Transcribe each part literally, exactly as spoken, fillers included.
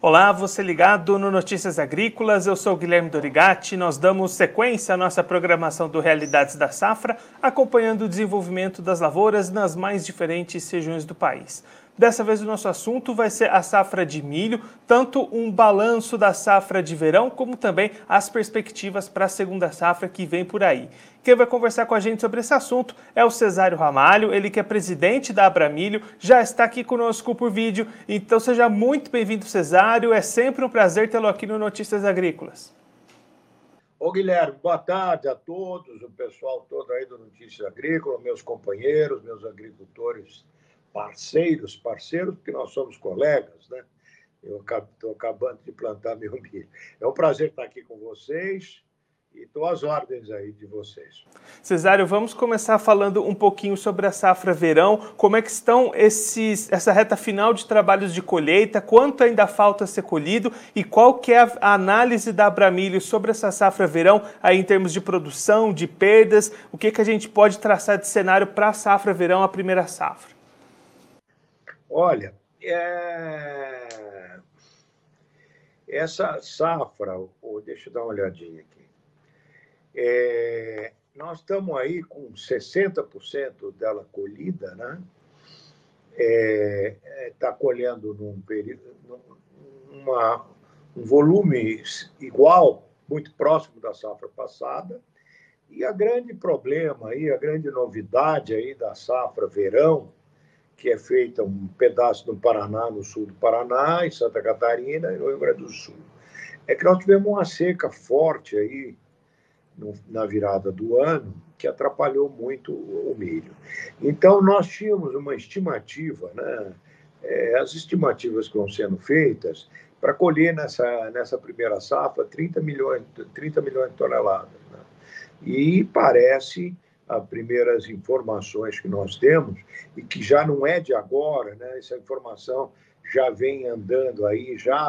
Olá, você ligado no Notícias Agrícolas, eu sou o Guilherme Dorigatti. Nós damos sequência à nossa programação do Realidades da Safra, acompanhando o desenvolvimento das lavouras nas mais diferentes regiões do país. Dessa vez o nosso assunto vai ser a safra de milho, tanto um balanço da safra de verão, como também as perspectivas para a segunda safra que vem por aí. Quem vai conversar com a gente sobre esse assunto é o Cesário Ramalho, ele que é presidente da Abramilho, já está aqui conosco por vídeo. Então seja muito bem-vindo, Cesário, é sempre um prazer tê-lo aqui no Notícias Agrícolas. Ô Guilherme, boa tarde a todos, o pessoal todo aí do Notícias Agrícolas, meus companheiros, meus agricultores, parceiros, parceiros, porque nós somos colegas, né? Eu estou acabando de plantar meu milho. É um prazer estar aqui com vocês e estou às ordens aí de vocês. Cesário, vamos começar falando um pouquinho sobre a safra verão. Como é que estão esses, essa reta final de trabalhos de colheita? Quanto ainda falta ser colhido? E qual que é a análise da Abramilho sobre essa safra verão, aí em termos de produção, de perdas? O que, que a gente pode traçar de cenário para a safra verão, a primeira safra? Olha, é... essa safra, oh, deixa eu dar uma olhadinha aqui. É... Nós estamos aí com sessenta por cento dela colhida, né? Está é, é, tá colhendo num período, numa, um volume igual, muito próximo da safra passada. E a grande problema aí, a grande novidade aí da safra verão, que é feita um pedaço no Paraná, no sul do Paraná, em Santa Catarina e no Rio Grande do Sul, é que nós tivemos uma seca forte aí no, na virada do ano, que atrapalhou muito o milho. Então, nós tínhamos uma estimativa, né? É, as estimativas que vão sendo feitas para colher nessa, nessa primeira safra trinta milhões, trinta milhões de toneladas. Né? E parece, as primeiras informações que nós temos, e que já não é de agora, né? Essa informação já vem andando aí, já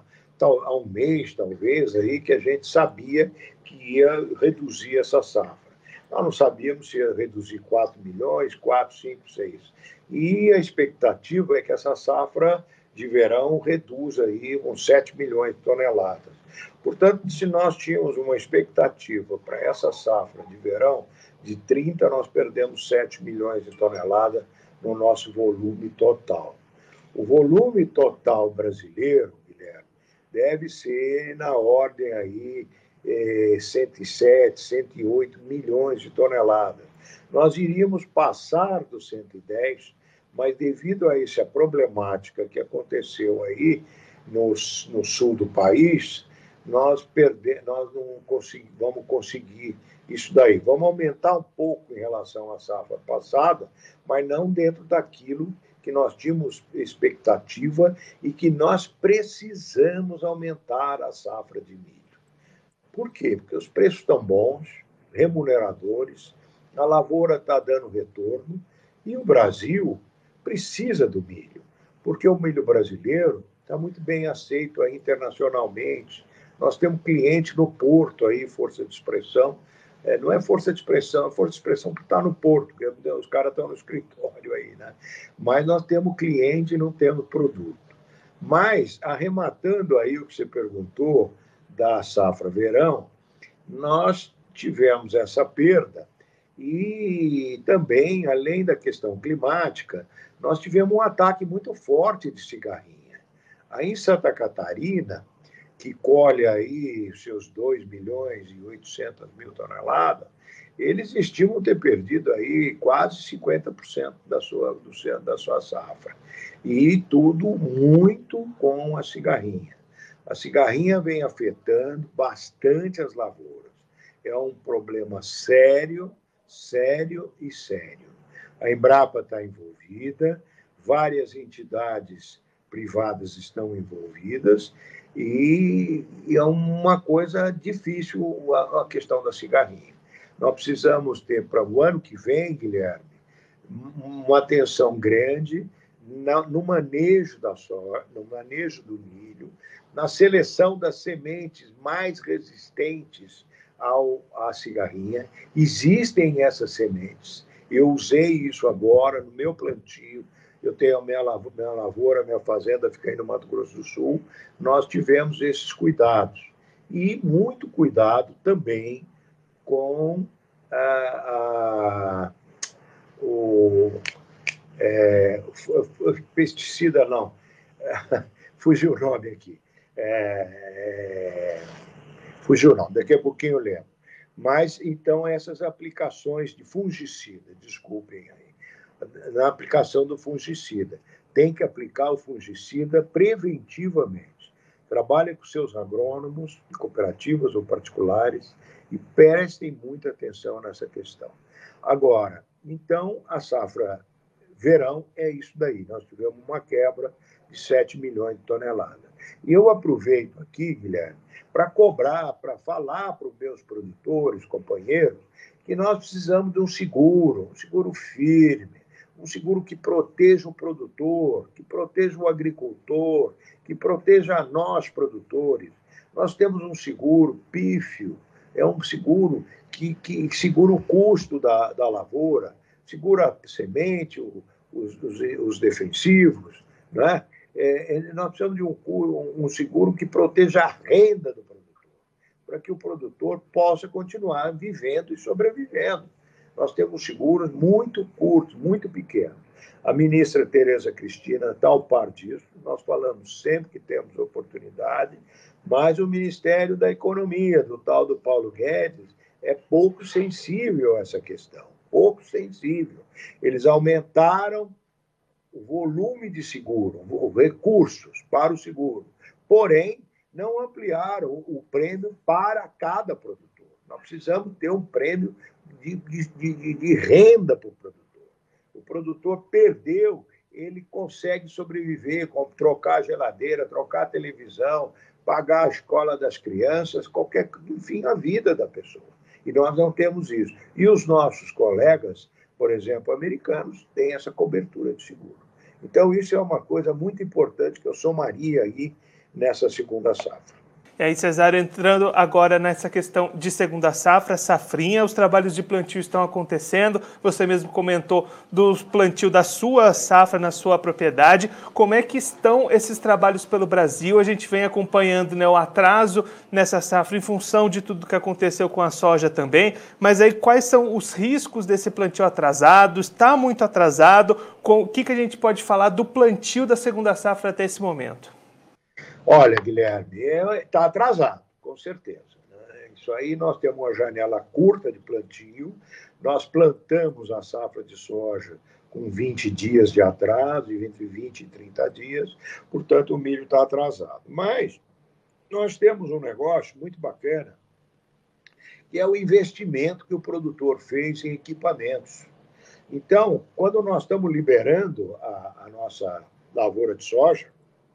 há um mês, talvez, aí, que a gente sabia que ia reduzir essa safra. Nós não sabíamos se ia reduzir quatro milhões, quatro, cinco, seis. E a expectativa é que essa safra de verão reduza aí uns sete milhões de toneladas. Portanto, se nós tínhamos uma expectativa para essa safra de verão de trinta, nós perdemos sete milhões de toneladas no nosso volume total. O volume total brasileiro, Guilherme, deve ser na ordem aí eh, cento e sete, cento e oito milhões de toneladas. Nós iríamos passar dos cento e dez, mas devido a essa problemática que aconteceu aí no, no sul do país, nós, perde, nós não consegui, vamos conseguir isso daí. Vamos aumentar um pouco em relação à safra passada, mas não dentro daquilo que nós tínhamos expectativa e que nós precisamos aumentar a safra de milho. Por quê? Porque os preços estão bons, remuneradores, a lavoura está dando retorno e o Brasil precisa do milho, porque o milho brasileiro está muito bem aceito aí internacionalmente. Nós temos cliente no porto aí, força de expressão. É, não é força de expressão, é força de expressão que está no porto, porque os caras estão no escritório aí, né? Mas nós temos cliente e não temos produto. Mas, arrematando aí o que você perguntou da safra verão, nós tivemos essa perda e também, além da questão climática, nós tivemos um ataque muito forte de cigarrinha. Aí em Santa Catarina, que colhe aí seus dois milhões e oitocentos mil toneladas, eles estimam ter perdido aí quase cinquenta por cento da sua, do, da sua safra. E tudo muito com a cigarrinha. A cigarrinha vem afetando bastante as lavouras. É um problema sério, sério e sério. A Embrapa está envolvida, várias entidades privadas estão envolvidas, e, e é uma coisa difícil a, a questão da cigarrinha. Nós precisamos ter, para o ano que vem, Guilherme, uma atenção grande na, no manejo da soja, no manejo do milho, na seleção das sementes mais resistentes ao, à cigarrinha. Existem essas sementes. Eu usei isso agora no meu plantio. eu tenho a minha lavoura, minha, lavoura, minha fazenda fica aí no Mato Grosso do Sul, nós tivemos esses cuidados. E muito cuidado também com a, a, o é, pesticida, não, fugiu o nome aqui, é, é, fugiu o nome, daqui a pouquinho eu lembro. Mas, então, essas aplicações de fungicida, desculpem aí, na aplicação do fungicida, tem que aplicar o fungicida preventivamente. Trabalhem com seus agrônomos, de cooperativas ou particulares, e prestem muita atenção nessa questão. Agora, então, a safra verão é isso daí. Nós tivemos uma quebra de sete milhões de toneladas. E eu aproveito aqui, Guilherme, para cobrar, para falar para os meus produtores, companheiros, que nós precisamos de um seguro, um seguro firme, um seguro que proteja o produtor, que proteja o agricultor, que proteja a nós, produtores. Nós temos um seguro pífio, é um seguro que, que segura o custo da, da lavoura, segura a semente, o, os, os, os defensivos, né? É, nós precisamos de um, um seguro que proteja a renda do produtor, para que o produtor possa continuar vivendo e sobrevivendo. Nós temos seguros muito curtos, muito pequenos. A ministra Tereza Cristina está ao par disso, nós falamos sempre que temos oportunidade, mas o Ministério da Economia, do tal do Paulo Guedes, é pouco sensível a essa questão, pouco sensível. Eles aumentaram o volume de seguro, recursos para o seguro, porém, não ampliaram o prêmio para cada produtor. Nós precisamos ter um prêmio de, de, de, de renda para o produtor. O produtor perdeu, ele consegue sobreviver, trocar a geladeira, trocar a televisão, pagar a escola das crianças, qualquer, enfim, a vida da pessoa. E nós não temos isso. E os nossos colegas, por exemplo, americanos, têm essa cobertura de seguro. Então, isso é uma coisa muito importante que eu somaria aí nessa segunda safra. E aí, Cesário, entrando agora nessa questão de segunda safra, safrinha, os trabalhos de plantio estão acontecendo, você mesmo comentou do plantio da sua safra na sua propriedade. Como é que estão esses trabalhos pelo Brasil? A gente vem acompanhando, né, o atraso nessa safra em função de tudo que aconteceu com a soja também, mas aí quais são os riscos desse plantio atrasado? Está muito atrasado? O que, que a gente pode falar do plantio da segunda safra até esse momento? Olha, Guilherme, está atrasado, com certeza. Né? Isso aí nós temos uma janela curta de plantio, nós plantamos a safra de soja com vinte dias de atraso, entre vinte e trinta dias, portanto o milho está atrasado. Mas nós temos um negócio muito bacana, que é o investimento que o produtor fez em equipamentos. Então, quando nós estamos liberando a, a nossa lavoura de soja,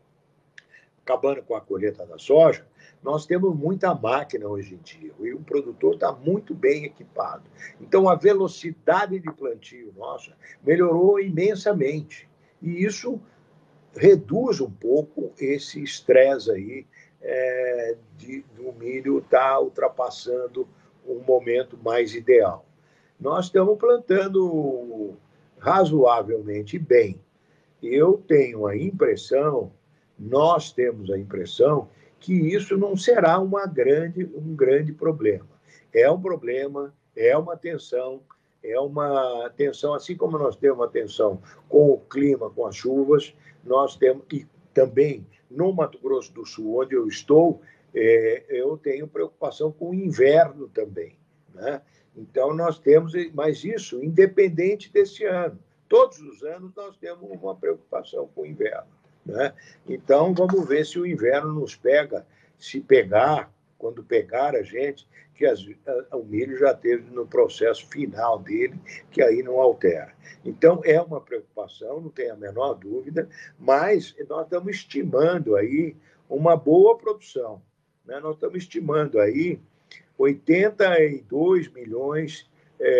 acabando com a colheita da soja, nós temos muita máquina hoje em dia e o produtor está muito bem equipado. Então, a velocidade de plantio nossa melhorou imensamente e isso reduz um pouco esse estresse aí é, de, do milho estar tá ultrapassando um momento mais ideal. Nós estamos plantando razoavelmente bem. Eu tenho a impressão nós temos a impressão que isso não será uma grande, um grande problema. É um problema, é uma tensão, é uma tensão, assim como nós temos uma tensão com o clima, com as chuvas, nós temos, e também no Mato Grosso do Sul, onde eu estou, é, eu tenho preocupação com o inverno também, né? Então, nós temos, mas isso independente desse ano. Todos os anos nós temos uma preocupação com o inverno. Né? Então, vamos ver se o inverno nos pega, se pegar, quando pegar a gente, que as, a, o milho já teve no processo final dele, que aí não altera. Então, é uma preocupação, não tem a menor dúvida, mas nós estamos estimando aí uma boa produção. Né? Nós estamos estimando aí oitenta e dois milhões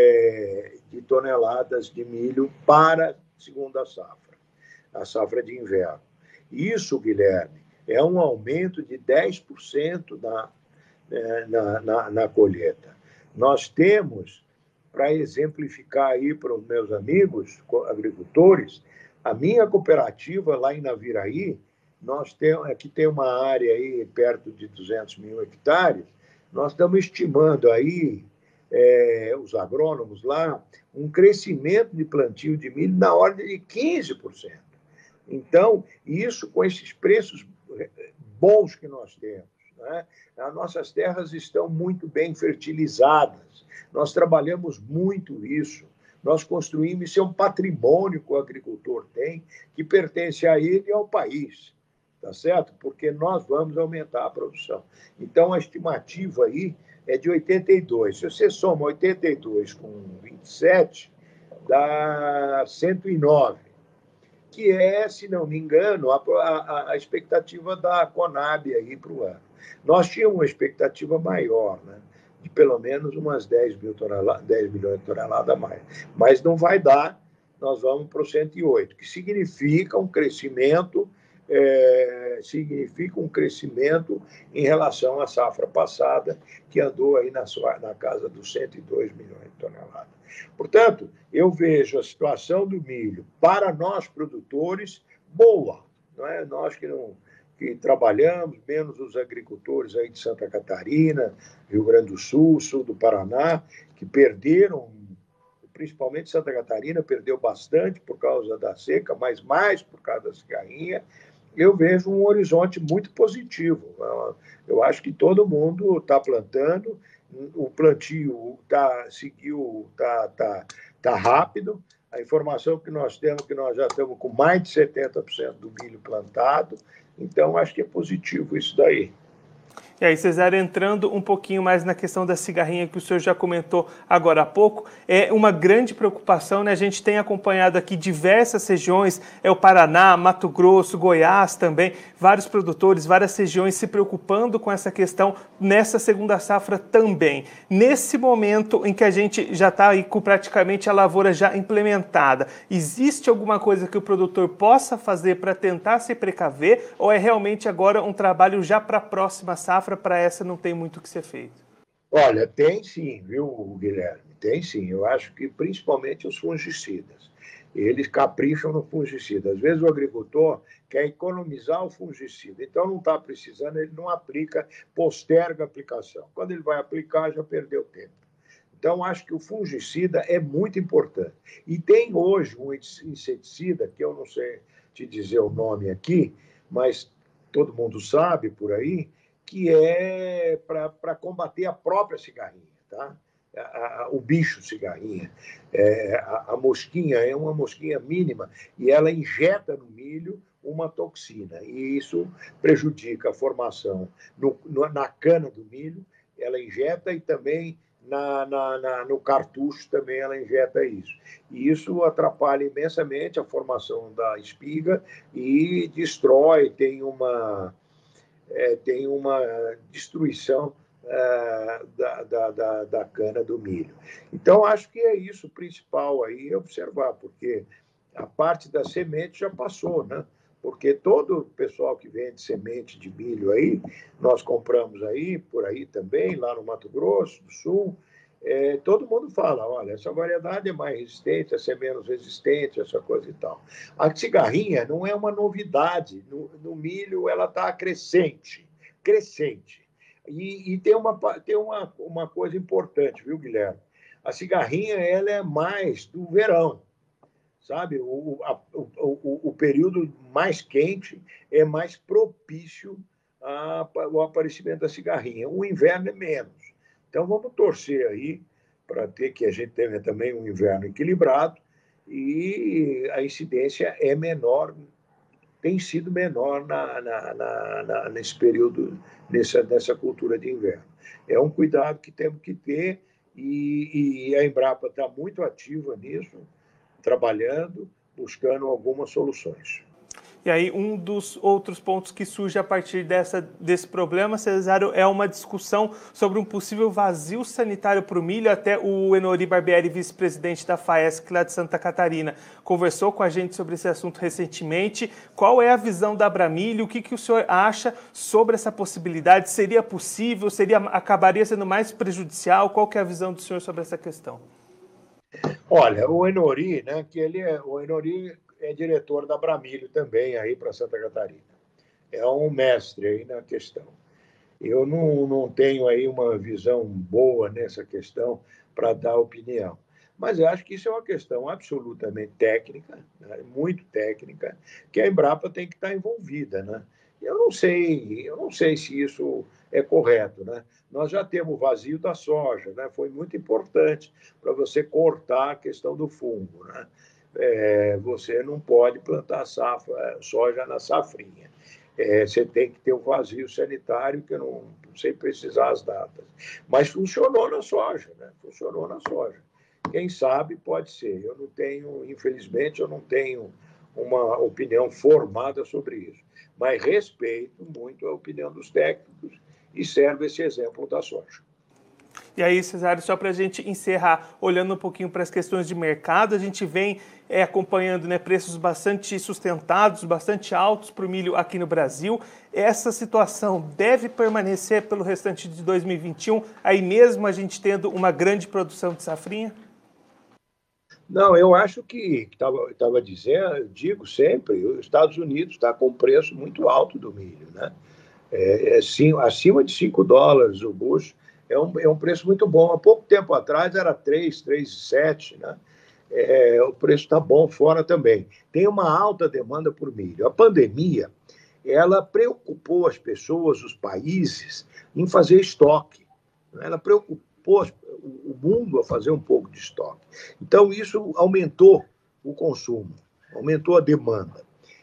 é, de toneladas de milho para a segunda safra, a safra de inverno. Isso, Guilherme, é um aumento de dez por cento na, na, na, na colheita. Nós temos, para exemplificar aí para os meus amigos agricultores, A minha cooperativa, lá em Naviraí, nós temos, aqui tem uma área aí perto de duzentos mil hectares, nós estamos estimando aí, é, os agrônomos lá, um crescimento de plantio de milho na ordem de quinze por cento. Então, isso com esses preços bons que nós temos, né? As nossas terras estão muito bem fertilizadas, nós trabalhamos muito isso, nós construímos, isso é um patrimônio que o agricultor tem, que pertence a ele e ao país, tá certo? Porque nós vamos aumentar a produção. Então, a estimativa aí é de oitenta e dois. Se você soma oitenta e dois com vinte e sete, dá cento e nove, que é, se não me engano, a, a, a expectativa da Conab aí para o ano. Nós tínhamos uma expectativa maior, né? De pelo menos umas dez mil toneladas, dez milhões de toneladas a mais. Mas não vai dar, nós vamos para o cento e oito, que significa um crescimento, é, significa um crescimento em relação à safra passada, que andou aí na, sua, na casa dos cento e dois milhões de toneladas. Portanto, eu vejo a situação do milho, para nós produtores, boa. Não é? Nós que, não, que trabalhamos, menos os agricultores aí de Santa Catarina, Rio Grande do Sul, sul do Paraná, que perderam, principalmente Santa Catarina, perdeu bastante por causa da seca, mas mais por causa da cigarrinha. Eu vejo um horizonte muito positivo. Eu acho que todo mundo está plantando, o plantio tá, seguiu, está tá, tá rápido. A informação que nós temos é que nós já estamos com mais de setenta por cento do milho plantado, então acho que é positivo isso daí. E aí, Cesário, entrando um pouquinho mais na questão da cigarrinha que o senhor já comentou agora há pouco, é uma grande preocupação, né? A gente tem acompanhado aqui diversas regiões, é o Paraná, Mato Grosso, Goiás também, vários produtores, várias regiões se preocupando com essa questão nessa segunda safra também. Nesse momento em que a gente já está aí com praticamente a lavoura já implementada, existe alguma coisa que o produtor possa fazer para tentar se precaver ou é realmente agora um trabalho já para a próxima safra? Para essa não tem muito o que ser feito? Olha, tem sim, viu, Guilherme? Tem sim. Eu acho que principalmente os fungicidas. Eles capricham no fungicida. Às vezes o agricultor quer economizar o fungicida, então não está precisando, ele não aplica, posterga a aplicação. Quando ele vai aplicar, já perdeu tempo. Então, acho que o fungicida é muito importante. E tem hoje um inseticida, que eu não sei te dizer o nome aqui, mas todo mundo sabe por aí, que é para combater a própria cigarrinha, tá? A, a, o bicho cigarrinha. É, a, a mosquinha é uma mosquinha mínima e ela injeta no milho uma toxina, e isso prejudica a formação no, no, na cana do milho, ela injeta, e também na, na, na, no cartucho também ela injeta isso. E isso atrapalha imensamente a formação da espiga e destrói, tem uma... É, tem uma destruição é, da, da, da, da cana do milho. Então, acho que é isso o principal aí, observar, porque a parte da semente já passou, né? Porque todo o pessoal que vende semente de milho aí, nós compramos aí, por aí também, lá no Mato Grosso do Sul, é, todo mundo fala, olha, essa variedade é mais resistente, essa é menos resistente, essa coisa e tal. A cigarrinha não é uma novidade, no, no milho ela está crescente, crescente. E, e tem, uma, tem uma, uma coisa importante, viu, Guilherme? A cigarrinha ela é mais do verão, sabe? O, a, o, o, o período mais quente é mais propício ao aparecimento da cigarrinha. O inverno é menos. Então, vamos torcer aí para ter que a gente tenha também um inverno equilibrado e a incidência é menor, tem sido menor na, na, na, na, nesse período, nessa, nessa cultura de inverno. É um cuidado que temos que ter e, e a Embrapa está muito ativa nisso, trabalhando, buscando algumas soluções. E aí, um dos outros pontos que surge a partir dessa, desse problema, Cesário, é uma discussão sobre um possível vazio sanitário para o milho. Até o Enori Barbieri, vice-presidente da FAESC lá de Santa Catarina, conversou com a gente sobre esse assunto recentemente. Qual é a visão da Abramilho? O que, que o senhor acha sobre essa possibilidade? Seria possível? Seria, acabaria sendo mais prejudicial? Qual que é a visão do senhor sobre essa questão? Olha, o Enori, né, que ele é, o Enori é diretor da Bramilho também, aí para Santa Catarina. É um mestre aí na questão. Eu não, não tenho aí uma visão boa nessa questão para dar opinião. Mas eu acho que isso é uma questão absolutamente técnica, né? Muito técnica, que a Embrapa tem que estar envolvida, né? Eu não sei, eu não sei se isso é correto, né? Nós já temos o vazio da soja, né? Foi muito importante para você cortar a questão do fungo, né? É, você não pode plantar safra, soja na safrinha. É, você tem que ter o vazio sanitário, que eu não, não sei precisar as datas. Mas funcionou na soja, né? Funcionou na soja. Quem sabe pode ser. Eu não tenho, infelizmente, eu não tenho uma opinião formada sobre isso. Mas respeito muito a opinião dos técnicos e serve esse exemplo da soja. E aí, Cesário, só para a gente encerrar, olhando um pouquinho para as questões de mercado, a gente vem é, acompanhando, né, preços bastante sustentados, bastante altos para o milho aqui no Brasil. Essa situação deve permanecer pelo restante de dois mil e vinte e um, aí mesmo a gente tendo uma grande produção de safrinha? Não, eu acho que estava dizendo, eu digo sempre, os Estados Unidos está com um preço muito alto do milho, né? É, é, sim, acima de cinco dólares o bucho, é um, é um preço muito bom. Há pouco tempo atrás era três, três e sete, né? É, o preço está bom fora também. Tem uma alta demanda por milho. A pandemia, ela preocupou as pessoas, os países, em fazer estoque. Ela preocupou o mundo a fazer um pouco de estoque. Então, isso aumentou o consumo, aumentou a demanda.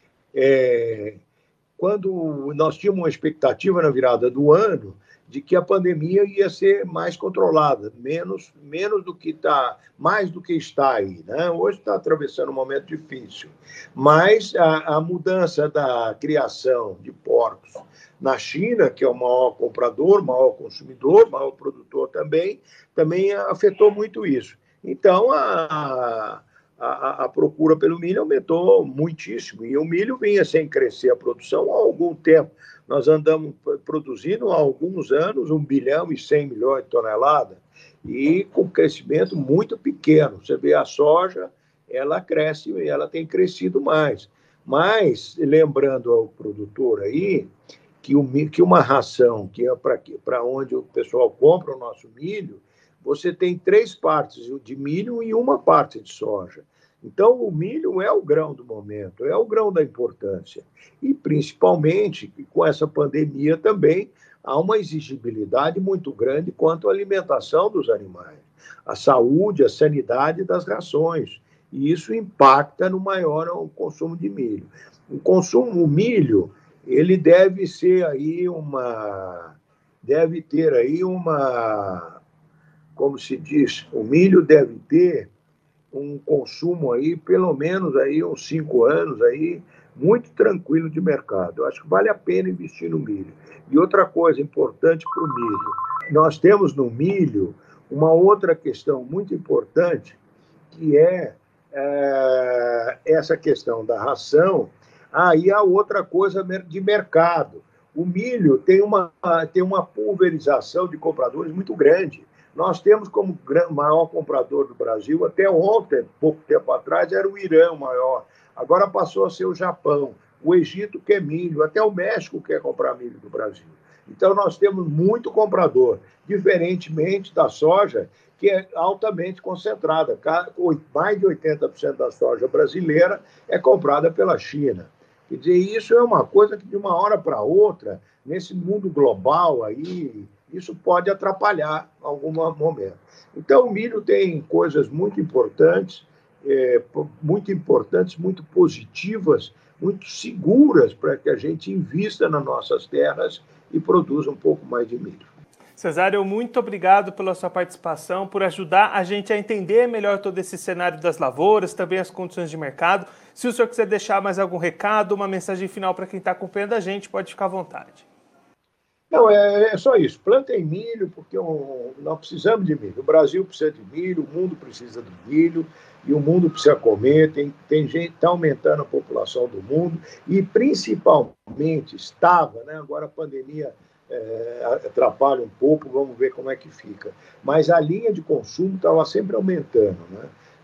É, quando nós tínhamos uma expectativa na virada do ano de que a pandemia ia ser mais controlada, menos, menos do que está, mais do que está aí, né? Hoje está atravessando um momento difícil, mas a, a mudança da criação de porcos na China, que é o maior comprador, maior consumidor, maior produtor também, também afetou muito isso. Então, a, a, a procura pelo milho aumentou muitíssimo, e o milho vinha sem crescer a produção há algum tempo. Nós andamos produzindo há alguns anos um bilhão e cem milhões de toneladas, e com crescimento muito pequeno. Você vê a soja, ela cresce e ela tem crescido mais. Mas, lembrando ao produtor aí, que, o, que uma ração, que é para onde o pessoal compra o nosso milho, você tem três partes de milho e uma parte de soja. Então, o milho é o grão do momento, é o grão da importância. E, principalmente, com essa pandemia também, há uma exigibilidade muito grande quanto à alimentação dos animais, a saúde, a sanidade das rações. E isso impacta no maior consumo de milho. O consumo, o milho, ele deve ser aí uma... deve ter aí uma... como se diz, o milho deve ter um consumo aí, pelo menos aí uns cinco anos aí, muito tranquilo de mercado. Eu acho que vale a pena investir no milho. E outra coisa importante para o milho, nós temos no milho uma outra questão muito importante, que é, é essa questão da ração. Aí ah, a outra coisa de mercado. O milho tem uma, tem uma pulverização de compradores muito grande. Nós temos como maior comprador do Brasil, até ontem, pouco tempo atrás, era o Irã o maior. Agora passou a ser o Japão, o Egito quer milho, até o México quer comprar milho do Brasil. Então, nós temos muito comprador, diferentemente da soja, que é altamente concentrada. Mais de oitenta por cento da soja brasileira é comprada pela China. Quer dizer, isso é uma coisa que, de uma hora para outra, nesse mundo global aí, isso pode atrapalhar em algum momento. Então, o milho tem coisas muito importantes, é, muito importantes, muito positivas, muito seguras para que a gente invista nas nossas terras e produza um pouco mais de milho. Cesário, muito obrigado pela sua participação, por ajudar a gente a entender melhor todo esse cenário das lavouras, também as condições de mercado. Se o senhor quiser deixar mais algum recado, uma mensagem final para quem está acompanhando a gente, pode ficar à vontade. Não, é, é só isso. Plantem milho, porque um, nós precisamos de milho. O Brasil precisa de milho, o mundo precisa de milho, e o mundo precisa comer. Tem, tem gente, está aumentando a população do mundo, e principalmente estava, né, agora a pandemia é, atrapalha um pouco, vamos ver como é que fica. Mas a linha de consumo estava sempre aumentando, né?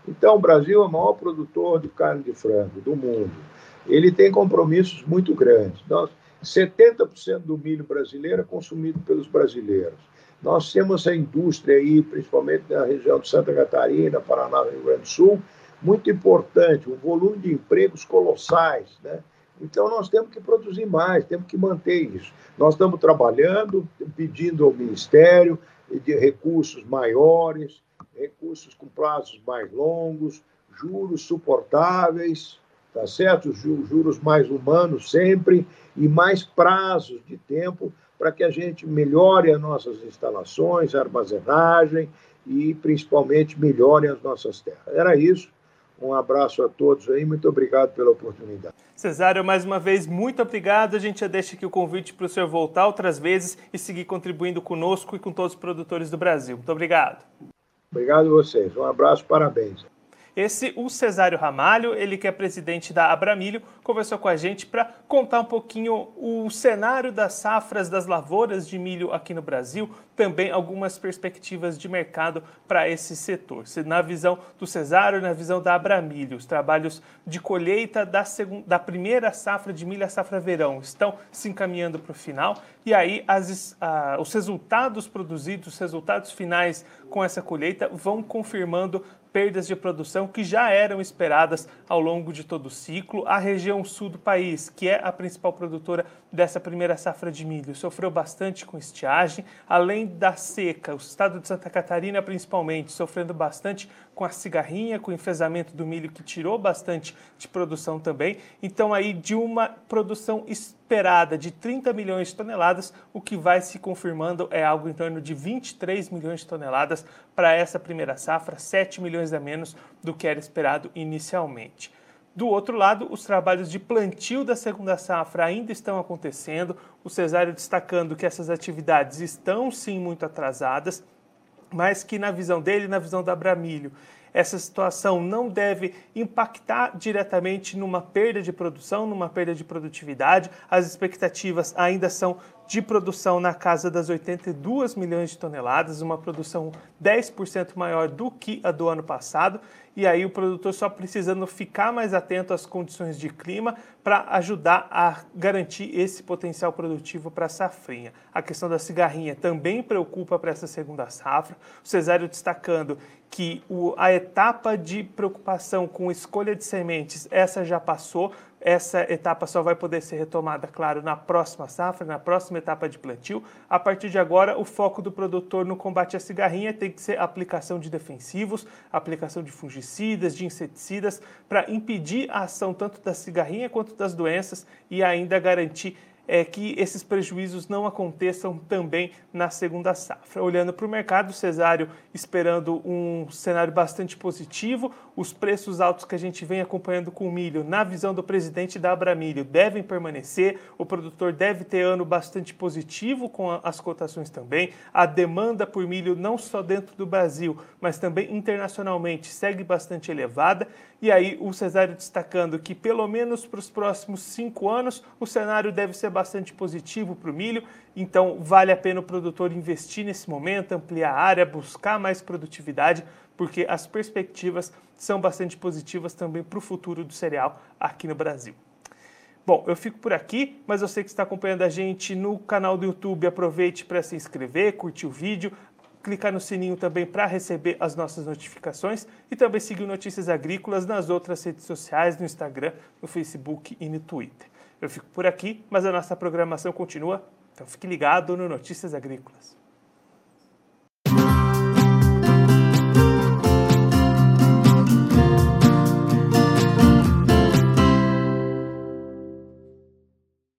Então, o Brasil é o maior produtor de carne de frango do mundo. Ele tem compromissos muito grandes. Nós, setenta por cento do milho brasileiro é consumido pelos brasileiros. Nós temos a indústria aí, principalmente na região de Santa Catarina, Paraná, Rio Grande do Sul, muito importante, um volume de empregos colossais, né? Então, nós temos que produzir mais, temos que manter isso. Nós estamos trabalhando, pedindo ao Ministério de recursos maiores, recursos com prazos mais longos, juros suportáveis, tá certo? Juros mais humanos sempre e mais prazos de tempo para que a gente melhore as nossas instalações, a armazenagem e, principalmente, melhore as nossas terras. Era isso. Um abraço a todos aí, muito obrigado pela oportunidade. Cesário, mais uma vez, muito obrigado. A gente já deixa aqui o convite para o senhor voltar outras vezes e seguir contribuindo conosco e com todos os produtores do Brasil. Muito obrigado. Obrigado a vocês. Um abraço, parabéns. Esse, o Cesário Ramalho, ele que é presidente da Abramilho, conversou com a gente para contar um pouquinho o cenário das safras das lavouras de milho aqui no Brasil, também algumas perspectivas de mercado para esse setor. Na visão do Cesário, na visão da Abramilho, os trabalhos de colheita da, segunda, da primeira safra de milho, a safra verão, estão se encaminhando para o final e aí as, a, os resultados produzidos, os resultados finais com essa colheita vão confirmando perdas de produção que já eram esperadas ao longo de todo o ciclo. A região sul do país, que é a principal produtora dessa primeira safra de milho, sofreu bastante com estiagem, além da seca. O estado de Santa Catarina, principalmente, sofrendo bastante com a cigarrinha, com o enfesamento do milho, que tirou bastante de produção também. Então, aí, de uma produção esperada de trinta milhões de toneladas, o que vai se confirmando é algo em torno de vinte e três milhões de toneladas para essa primeira safra, sete milhões a menos do que era esperado inicialmente. Do outro lado, os trabalhos de plantio da segunda safra ainda estão acontecendo, o Cesário destacando que essas atividades estão sim muito atrasadas, mas que na visão dele, na visão da Abramilho, essa situação não deve impactar diretamente numa perda de produção, numa perda de produtividade. As expectativas ainda são de produção na casa das oitenta e dois milhões de toneladas, uma produção dez por cento maior do que a do ano passado, e aí o produtor só precisando ficar mais atento às condições de clima para ajudar a garantir esse potencial produtivo para a safrinha. A questão da cigarrinha também preocupa para essa segunda safra, o Cesário destacando que o, a etapa de preocupação com escolha de sementes, essa já passou. Essa etapa só vai poder ser retomada, claro, na próxima safra, na próxima etapa de plantio. A partir de agora, o foco do produtor no combate à cigarrinha tem que ser a aplicação de defensivos, aplicação de fungicidas, de inseticidas, para impedir a ação tanto da cigarrinha quanto das doenças e ainda garantir é que esses prejuízos não aconteçam também na segunda safra. Olhando para o mercado, o Cesário esperando um cenário bastante positivo, os preços altos que a gente vem acompanhando com o milho, na visão do presidente da Abramilho, devem permanecer, o produtor deve ter ano bastante positivo com as cotações também, a demanda por milho não só dentro do Brasil, mas também internacionalmente segue bastante elevada, e aí o Cesário destacando que pelo menos para os próximos cinco anos o cenário deve ser bastante positivo para o milho, então vale a pena o produtor investir nesse momento, ampliar a área, buscar mais produtividade, porque as perspectivas são bastante positivas também para o futuro do cereal aqui no Brasil. Bom, eu fico por aqui, mas eu sei que está acompanhando a gente no canal do YouTube, aproveite para se inscrever, curtir o vídeo, clicar no sininho também para receber as nossas notificações e também seguir Notícias Agrícolas nas outras redes sociais, no Instagram, no Facebook e no Twitter. Eu fico por aqui, mas a nossa programação continua, então fique ligado no Notícias Agrícolas.